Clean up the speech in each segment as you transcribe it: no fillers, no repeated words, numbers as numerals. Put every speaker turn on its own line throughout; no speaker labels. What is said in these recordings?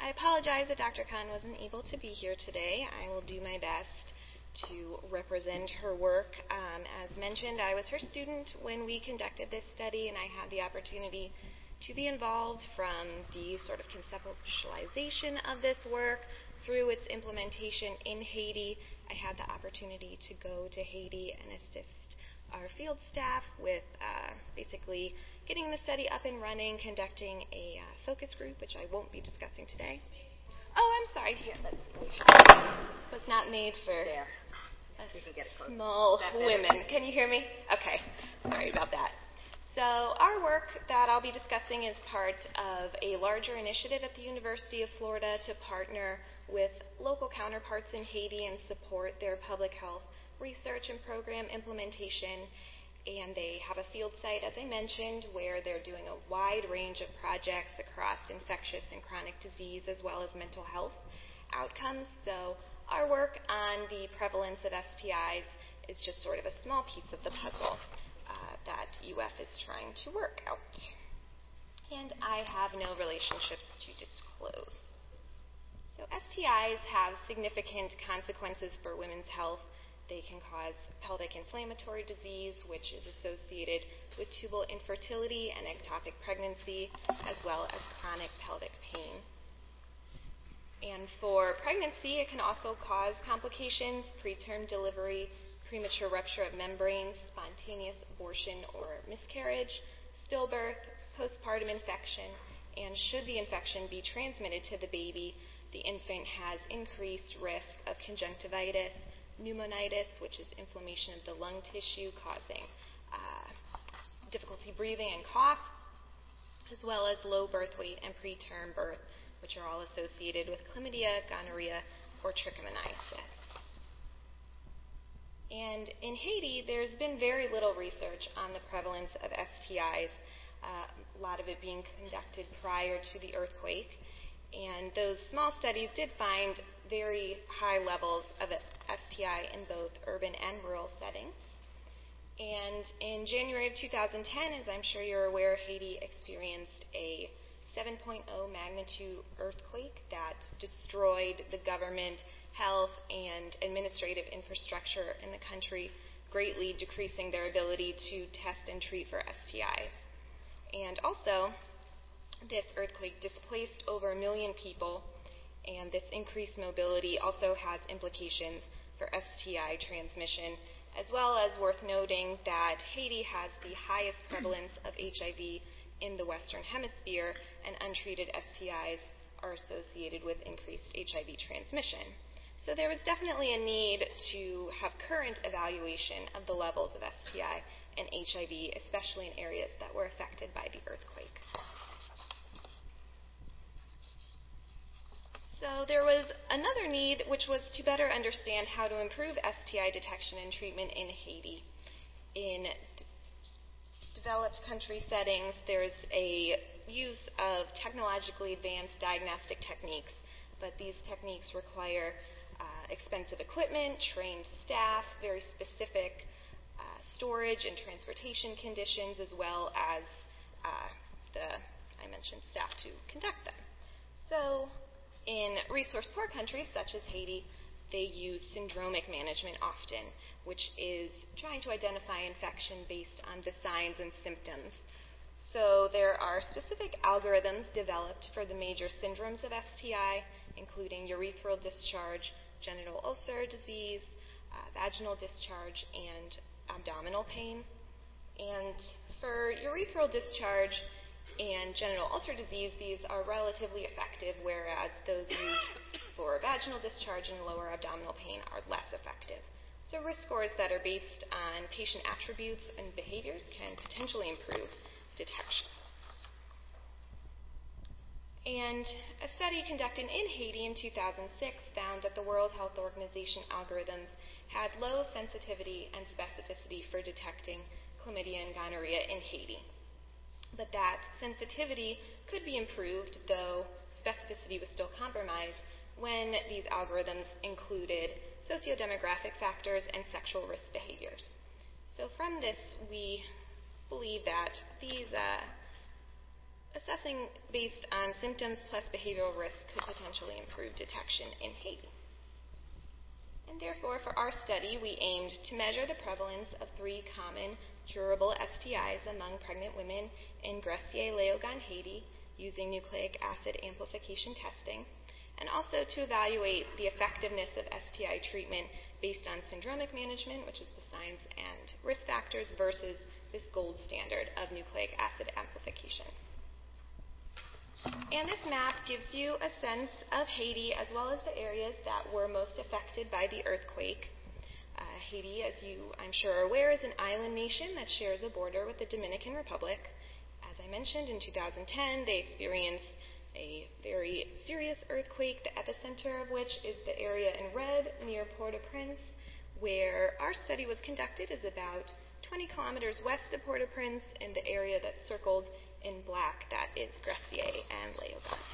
I apologize that Dr. Khan wasn't able to be here today. I will do my best to represent her work. As mentioned, I was her student when we conducted this study, and I had the opportunity to be involved from the sort of conceptualization of this work through its implementation in Haiti. I had the opportunity to go to Haiti and assist our field staff with basically getting the study up and running, conducting a focus group, which I won't be discussing today. Oh, I'm sorry. Here, was not made for small women. Can you hear me? Okay. Sorry about that. So our work that I'll be discussing is part of a larger initiative at the University of Florida to partner with local counterparts in Haiti and support their public health research and program implementation. And they have a field site, as I mentioned, where they're doing a wide range of projects across infectious and chronic disease as well as mental health outcomes. So our work on the prevalence of STIs is just sort of a small piece of the puzzle that UF is trying to work out. And I have no relationships to disclose. So STIs have significant consequences for women's health. They can cause pelvic inflammatory disease, which is associated with tubal infertility and ectopic pregnancy, as well as chronic pelvic pain. And for pregnancy, it can also cause complications, preterm delivery, premature rupture of membranes, spontaneous abortion or miscarriage, stillbirth, postpartum infection, and should the infection be transmitted to the baby, the infant has increased risk of conjunctivitis, pneumonitis, which is inflammation of the lung tissue causing difficulty breathing and cough, as well as low birth weight and preterm birth, which are all associated with chlamydia, gonorrhea, or trichomoniasis. And in Haiti, there's been very little research on the prevalence of STIs, a lot of it being conducted prior to the earthquake. And those small studies did find very high levels of STI in both urban and rural settings. And in January of 2010, as I'm sure you're aware, Haiti experienced a 7.0 magnitude earthquake that destroyed the government, health, and administrative infrastructure in the country, greatly decreasing their ability to test and treat for STIs. And also, this earthquake displaced over 1 million people, and this increased mobility also has implications for STI transmission, as well as worth noting that Haiti has the highest prevalence of HIV in the Western Hemisphere, and untreated STIs are associated with increased HIV transmission. So there was definitely a need to have current evaluation of the levels of STI and HIV, especially in areas that were affected by the earthquake. So there was another need, which was to better understand how to improve STI detection and treatment in Haiti. In developed country settings, there's a use of technologically advanced diagnostic techniques, but these techniques require expensive equipment, trained staff, very specific storage and transportation conditions, as well as I mentioned, staff to conduct them. So in resource-poor countries such as Haiti, they use syndromic management often, which is trying to identify infection based on the signs and symptoms. So there are specific algorithms developed for the major syndromes of STI, including urethral discharge, genital ulcer disease, vaginal discharge, and abdominal pain. And for urethral discharge and genital ulcer disease, these are relatively effective, whereas those used for vaginal discharge and lower abdominal pain are less effective. So risk scores that are based on patient attributes and behaviors can potentially improve detection. And a study conducted in Haiti in 2006 found that the World Health Organization algorithms had low sensitivity and specificity for detecting chlamydia and gonorrhea in Haiti, but that sensitivity could be improved, though specificity was still compromised when these algorithms included sociodemographic factors and sexual risk behaviors. So from this, we believe that these assessing based on symptoms plus behavioral risk could potentially improve detection in Haiti. And therefore, for our study, we aimed to measure the prevalence of 3 common curable STIs among pregnant women in Gressier-Léogane, Haiti, using nucleic acid amplification testing, and also to evaluate the effectiveness of STI treatment based on syndromic management, which is the signs and risk factors, versus this gold standard of nucleic acid amplification. And this map gives you a sense of Haiti as well as the areas that were most affected by the earthquake. Haiti, as you, I'm sure, are aware, is an island nation that shares a border with the Dominican Republic. As I mentioned, in 2010, they experienced a very serious earthquake, the epicenter of which is the area in red near Port-au-Prince, where our study was conducted, is about 20 kilometers west of Port-au-Prince in the area that's circled in black, that is Gressier and Léogane.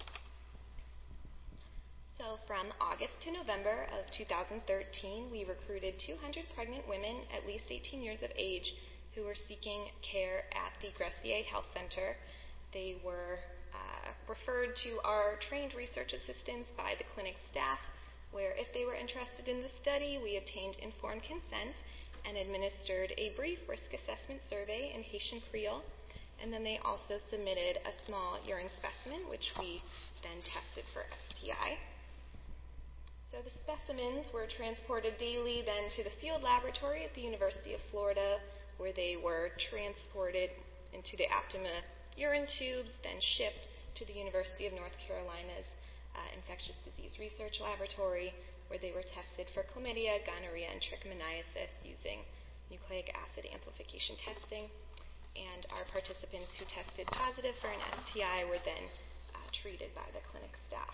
So from August to November of 2013, we recruited 200 pregnant women at least 18 years of age who were seeking care at the Gressier Health Center. They were referred to our trained research assistants by the clinic staff, where if they were interested in the study, we obtained informed consent and administered a brief risk assessment survey in Haitian Creole. And then they also submitted a small urine specimen, which we then tested for STI. So the specimens were transported daily then to the field laboratory at the University of Florida, where they were transported into the Aptima urine tubes, then shipped to the University of North Carolina's Infectious Disease Research Laboratory, where they were tested for chlamydia, gonorrhea, and trichomoniasis using nucleic acid amplification testing. And our participants who tested positive for an STI were then treated by the clinic staff.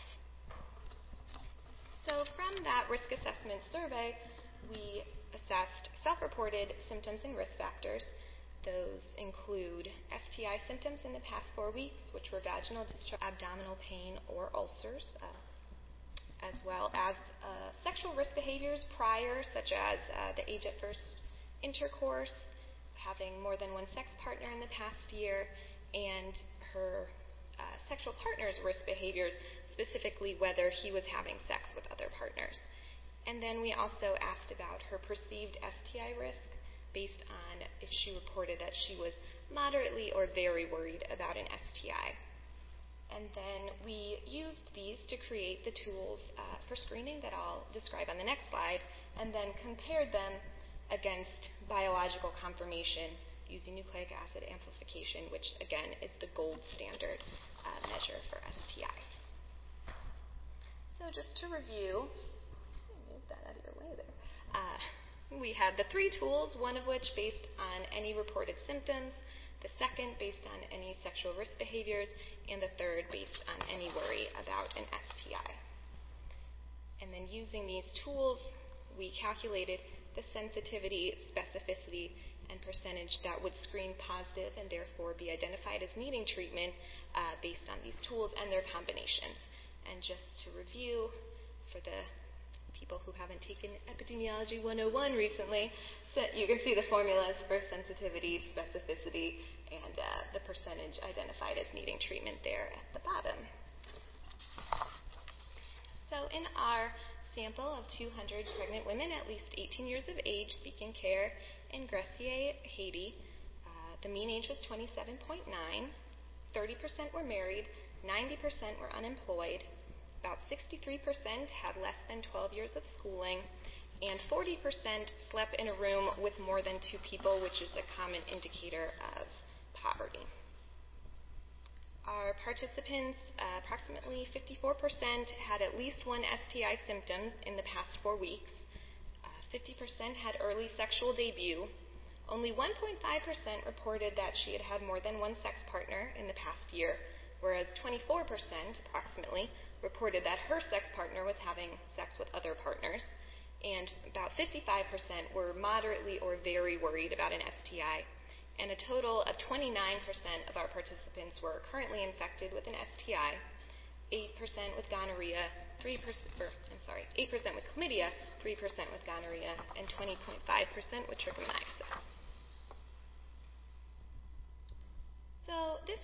So from that risk assessment survey, we assessed self-reported symptoms and risk factors. Those include STI symptoms in the past 4 weeks, which were vaginal discharge, abdominal pain, or ulcers, as well as sexual risk behaviors prior, such as the age at first intercourse, having more than one sex partner in the past year, and her sexual partner's risk behaviors, specifically whether he was having sex with other partners. And then we also asked about her perceived STI risk based on if she reported that she was moderately or very worried about an STI. And then we used these to create the tools for screening that I'll describe on the next slide, and then compared them against biological confirmation using nucleic acid amplification, which again is the gold standard measure for STI. So just to review, move that out of your way there. We had the 3 tools, one of which based on any reported symptoms, the second based on any sexual risk behaviors, and the third based on any worry about an STI. And then using these tools, we calculated the sensitivity, specificity, and percentage that would screen positive and therefore be identified as needing treatment based on these tools and their combinations. And just to review, for the people who haven't taken Epidemiology 101 recently, so you can see the formulas for sensitivity, specificity, and the percentage identified as needing treatment there at the bottom. So in our sample of 200 pregnant women at least 18 years of age seeking care in Gressier, Haiti, the mean age was 27.9, 30% were married, 90% were unemployed, about 63% had less than 12 years of schooling, and 40% slept in a room with more than 2 people, which is a common indicator of poverty. Our participants, approximately 54%, had at least one STI symptom in the past 4 weeks. 50% had early sexual debut. Only 1.5% reported that she had had more than one sex partner in the past year, whereas 24%, approximately, reported that her sex partner was having sex with other partners, and about 55% were moderately or very worried about an STI, and a total of 29% of our participants were currently infected with an STI, 8% with gonorrhea, 8% with chlamydia, 3% with gonorrhea, and 20.5% with trichomoniasis. So this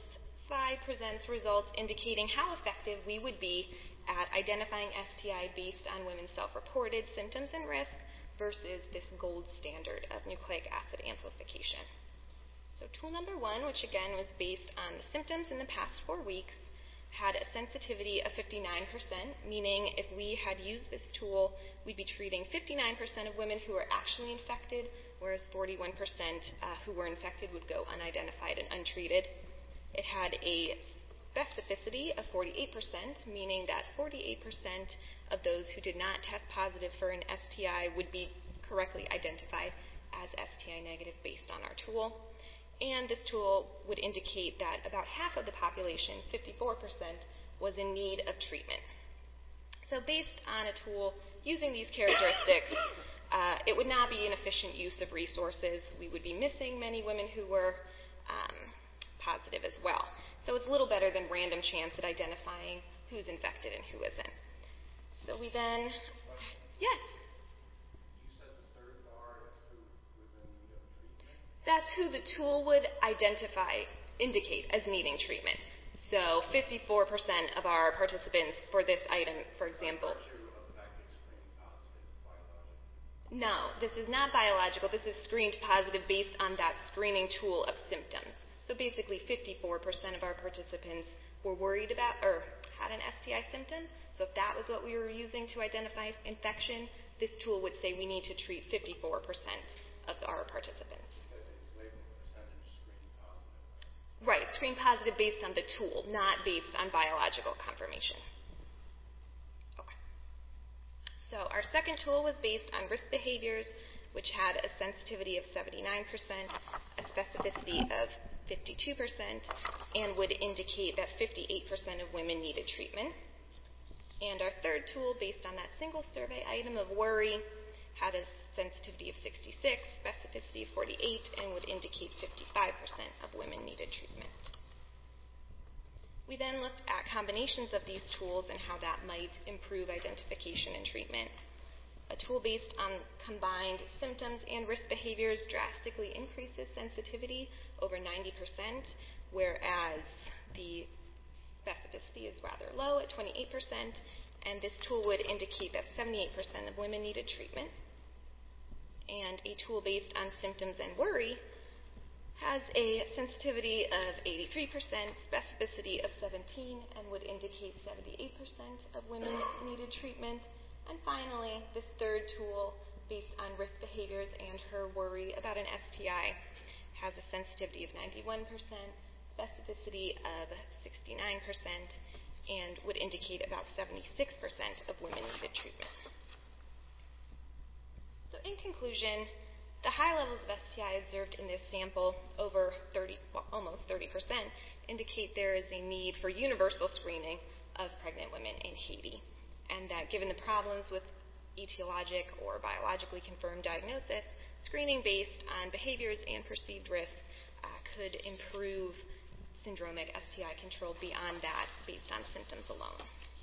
slide presents results indicating how effective we would be at identifying STI based on women's self-reported symptoms and risk versus this gold standard of nucleic acid amplification. So tool number 1, which again was based on the symptoms in the past 4 weeks, had a sensitivity of 59%, meaning if we had used this tool, we'd be treating 59% of women who were actually infected, whereas 41% who were infected would go unidentified and untreated. It had a specificity of 48%, meaning that 48% of those who did not test positive for an STI would be correctly identified as STI negative based on our tool. And this tool would indicate that about half of the population, 54%, was in need of treatment. So based on a tool using these characteristics, it would not be an efficient use of resources. We would be missing many women who were positive as well. So it's a little better than random chance at identifying who's infected and who isn't. So we then, yes?
You said the third bar is who was in need of treatment?
That's who the tool would indicate as needing treatment. So 54% of our participants for this item, for example. No, this is not biological. This is screened positive based on that screening tool of symptoms. So basically 54% of our participants were worried about or had an STI symptom. So if that was what we were using to identify infection, this tool would say we need to treat 54% of our participants.
It's labeled percentage screen positive.
Right, screen positive based on the tool, not based on biological confirmation. Okay. So our second tool was based on risk behaviors, which had a sensitivity of 79%, a specificity of 52%, and would indicate that 58% of women needed treatment. And our third tool, based on that single survey item of worry, had a sensitivity of 66, specificity of 48, and would indicate 55% of women needed treatment. We then looked at combinations of these tools and how that might improve identification and treatment. A tool based on combined symptoms and risk behaviors drastically increases sensitivity over 90%, whereas the specificity is rather low at 28%, and this tool would indicate that 78% of women needed treatment. And a tool based on symptoms and worry has a sensitivity of 83%, specificity of 17, and would indicate 78% of women needed treatment. And finally, this third tool, based on risk behaviors and her worry about an STI, has a sensitivity of 91%, specificity of 69%, and would indicate about 76% of women needed treatment. So in conclusion, the high levels of STI observed in this sample, over 30, well, almost 30%, indicate there is a need for universal screening of pregnant women in Haiti, and that given the problems with etiologic or biologically confirmed diagnosis, screening based on behaviors and perceived risk could improve syndromic STI control beyond that based on symptoms alone.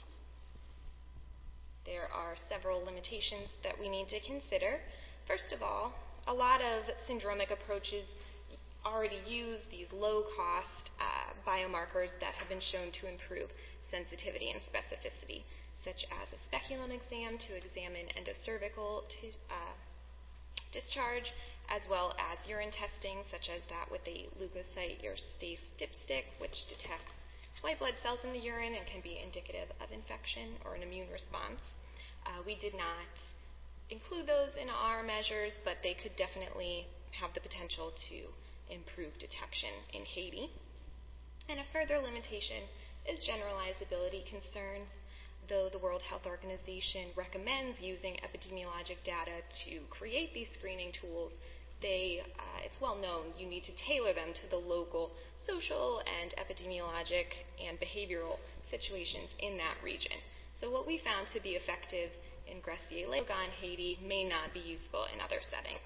There are several limitations that we need to consider. First of all, a lot of syndromic approaches already use these low-cost biomarkers that have been shown to improve sensitivity and specificity, such as a speculum exam to examine endocervical discharge, as well as urine testing, such as that with a leukocyte uricase dipstick, which detects white blood cells in the urine and can be indicative of infection or an immune response. We did not include those in our measures, but they could definitely have the potential to improve detection in Haiti. And a further limitation is generalizability concerns. Though the World Health Organization recommends using epidemiologic data to create these screening tools, it's well known you need to tailor them to the local social and epidemiologic and behavioral situations in that region. So what we found to be effective in Gressier-Leogon, Haiti, may not be useful in other settings.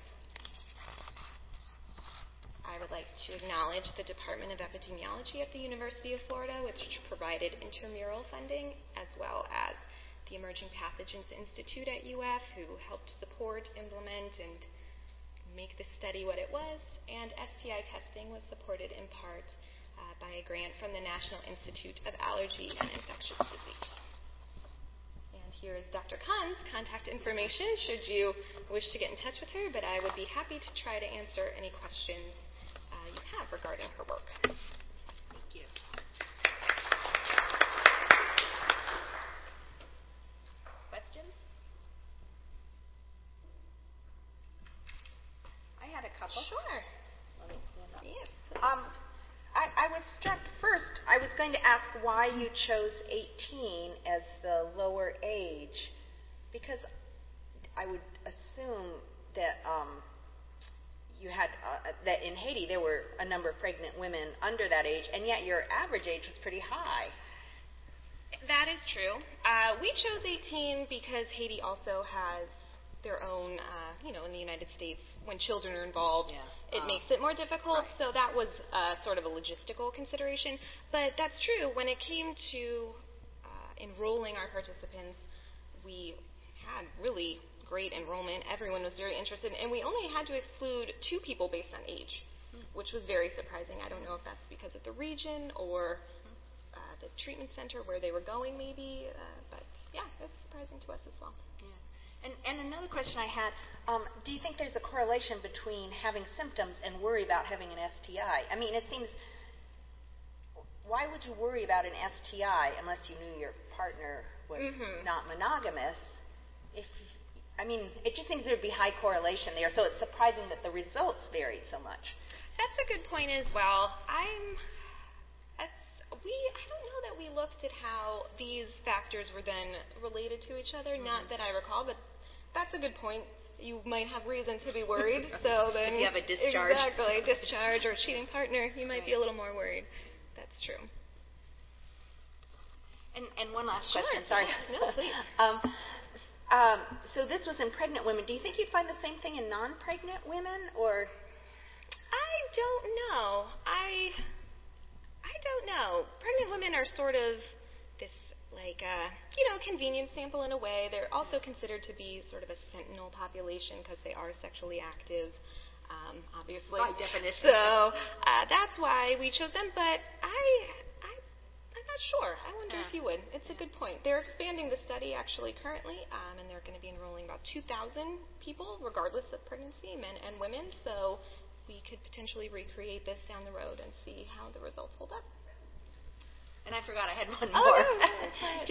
I would like to acknowledge the Department of Epidemiology at the University of Florida, which provided intramural funding, as well as the Emerging Pathogens Institute at UF, who helped support, implement, and make the study what it was, and STI testing was supported in part by a grant from the National Institute of Allergy and Infectious Disease. And here is Dr. Khan's contact information should you wish to get in touch with her, but I would be happy to try to answer any questions you have regarding her work.
Thank you. Questions? I had a couple.
Sure.
Let me stand up.
Yes.
I was struck first. I was going to ask why you chose 18 as the lower age, because I would assume that you had that in Haiti there were a number of pregnant women under that age, and yet your average age was pretty high.
That is true. We chose 18 because Haiti also has their own, in the United States, when children are involved, it makes it more difficult.
Right.
So that was sort of a logistical consideration. But that's true. When it came to enrolling our participants, we had really great enrollment. Everyone was very interested. And we only had to exclude 2 people based on age, which was very surprising. I don't know if that's because of the region or the treatment center where they were going maybe. But, yeah, it's surprising to us as well.
Yeah. And another question I had, do you think there's a correlation between having symptoms and worry about having an STI? I mean, it seems, why would you worry about an STI unless you knew your partner was not monogamous? It just seems there would be high correlation there, so it's surprising that the results varied so much.
That's a good point as well. I don't know that we looked at how these factors were then related to each other. Not that I recall, but that's a good point. You might have reason to be worried. So then,
if you have a discharge.
Exactly, discharge or cheating partner, you might be a little more worried. That's true.
And one last
Sure.
question. Sorry.
No, please.
So this was in pregnant women. Do you think you'd find the same thing in non-pregnant women, or?
I don't know. I don't know. Pregnant women are sort of this, convenience sample in a way. They're also considered to be sort of a sentinel population because they are sexually active, obviously.
By definition.
So that's why we chose them. But I'm not sure. I wonder if you would. It's a good point. They're expanding the study actually currently, and they're going to be enrolling about 2,000 people, regardless of pregnancy, men and women. So we could potentially recreate this down the road and see how the results hold up.
And I forgot I had one
Oh,
more.
no,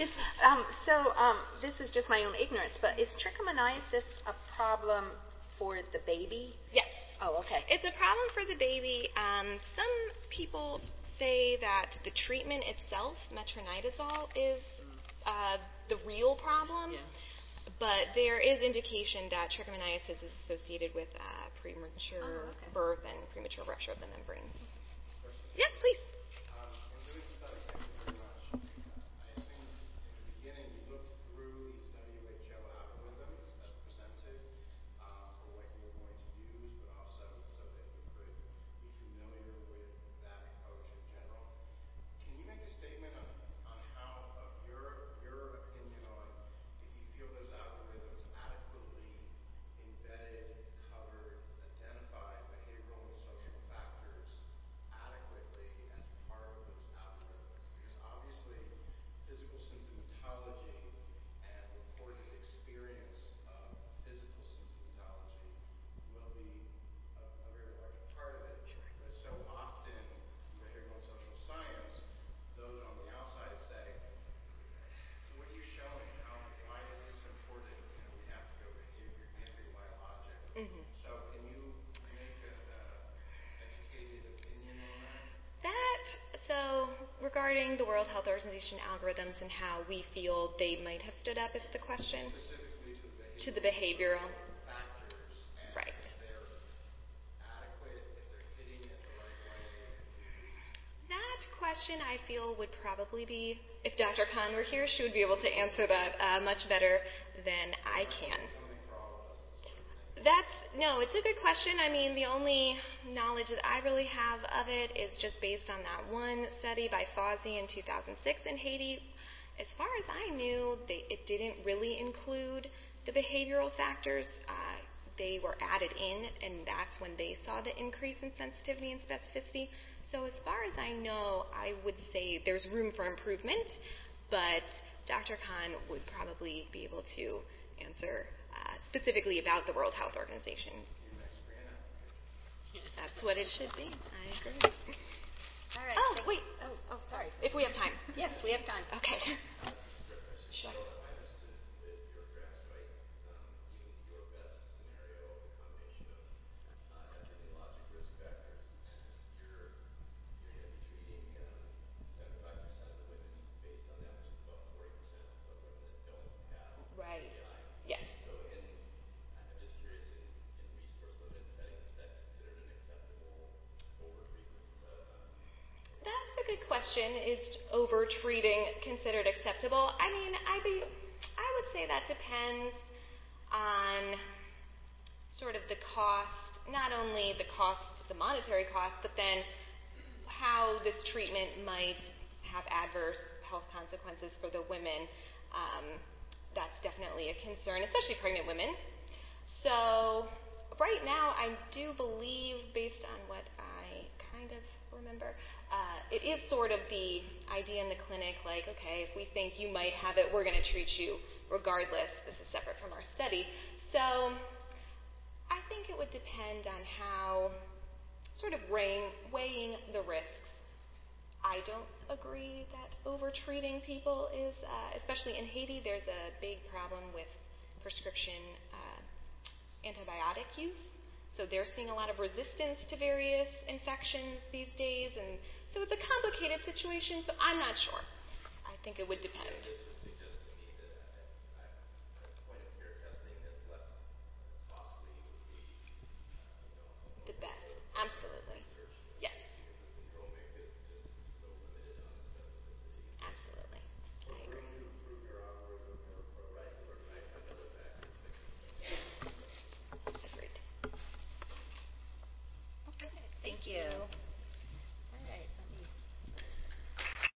This is just my own ignorance, but is trichomoniasis a problem for the baby?
Yes.
Oh, okay.
It's a problem for the baby. Some people say that the treatment itself, metronidazole, is the real problem.
Yeah.
But there is indication that trichomoniasis is associated with premature birth and premature rupture of the membrane. Yes, please.
In doing the study, thank you very much. I assume in the beginning you looked through these WHO algorithms as presented for what you were going to use, but also so that you could be familiar with that approach in general. Can you make a statement on how, of your opinion on if you feel those algorithms adequately embedded, covered, identified behavioral and social factors adequately as part of those algorithms? Because obviously physical symptomatology and reported experience of physical symptomatology will be a very large part of it. But so often in behavioral and social science, those on the outside say, what are you showing? Why is this important? We have to go behavior biologic. So can you make an educated opinion on that?
So regarding the World Health Organization algorithms and how we feel they might have stood up is the question?
Specifically
To the behavioral.
Factors and
Right.
if they're adequate, if they're hitting it the right way.
That question I feel would probably be, if Dr. Khan were here, she would be able to answer that much better than I can.
Something for all of us to sort of think.
It's a good question. The only knowledge that I really have of it is just based on that one study by Fawzi in 2006 in Haiti. As far as I knew, it didn't really include the behavioral factors. They were added in, and that's when they saw the increase in sensitivity and specificity. So as far as I know, I would say there's room for improvement, but Dr. Khan would probably be able to answer specifically about the World Health Organization. That's what it should be. I agree.
All right.
Oh, wait. Oh, sorry. If we have time.
Yes, we have time.
Okay. Sure.
So if I understood your graphs right, even your best scenario, the combination of epidemiologic risk factors, and you're going to be treating 75% of the women based on that, which is about 40% of women that don't have
Right.
PI.
Yes.
So I'm just curious, in resource limited settings, is that considered an acceptable over-treatment?
That's a good question. Is over-treating considered acceptable? I mean, I would say that depends on sort of the cost, not only the monetary cost, but then how this treatment might have adverse health consequences for the women. That's definitely a concern, especially pregnant women. So right now, I do believe, based on what I kind of remember, it is sort of the idea in the clinic, like, okay, if we think you might have it, we're going to treat you regardless. This is separate from our study. So I think it would depend on how, sort of weighing the risks. I don't agree that over-treating people is, especially in Haiti, there's a big problem with prescription antibiotic use. So they're seeing a lot of resistance to various infections these days, and so it's a complicated situation, so I'm not sure. I think it would depend.
This would suggest